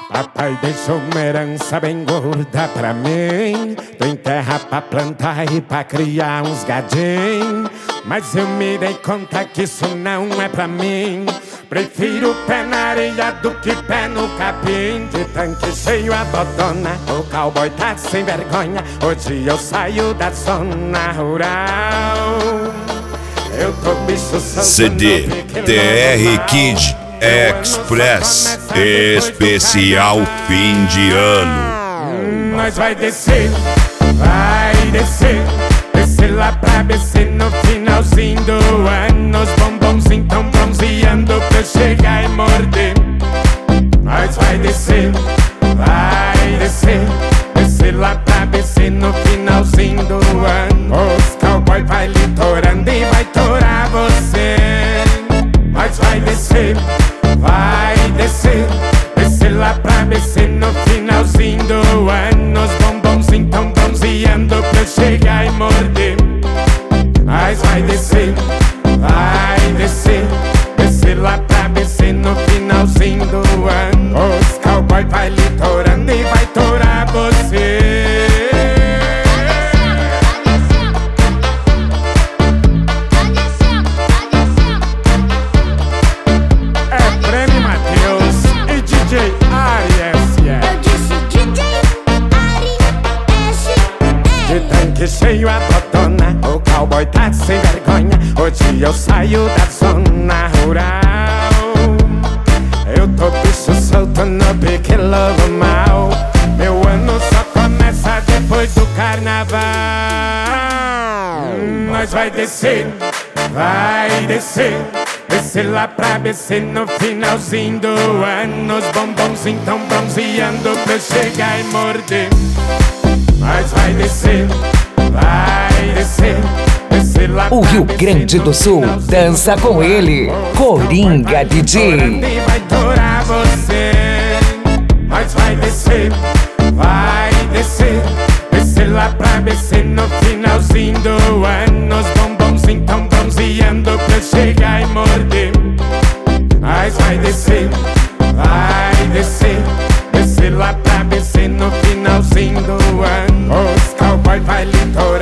Papai deixou uma herança bem gorda pra mim. Tem terra pra plantar e pra criar uns gadinhos. Mas eu me dei conta que isso não é pra mim. Prefiro pé na areia do que pé no capim. De tanque cheio a botona, o cowboy tá sem vergonha. Hoje eu saio da zona rural. Eu tô bicho solto CD TR Kid Express especial fim de ano. Nós vai descer, vai descer. Descer lá pra BC no finalzinho do ano. Os bombons tão bronzeando pra eu chegar e morder. Nós vai descer, vai descer. Descer lá pra BC no finalzinho do ano. Os cowboy vai litorando e vai torar você. Nós vai descer, vai descer. Descer lá pra BC no finalzinho do ano. Os bombons tão bronzeando pra eu chegar e morder. Nós vai descer, vai descer. Descer lá pra BC no finalzinho do ano. Os cowboy vai litorando e vai torar você. Que cheio a botona, o cowboy tá sem vergonha. Hoje eu saio da zona rural. Eu tô bicho solto no pique lobo mal. Meu ano só começa depois do carnaval. Nós vai descer, vai descer. Descer lá pra BC no finalzinho do ano. Os bombons tão bronzeando pra eu chegar e morder. Nós vai descer, vai descer. Descer lá o Rio Grande do Sul dança com ele, Coringa DJ. Vai torar você. Nós vai descer, vai descer. Descer lá pra BC no finalzinho do ano. Os bombons tão bronzeando pra eu chegar e morder. Nós vai descer, vai descer. Descer lá pra BC no finalzinho do ano. Os cowboy vai litorando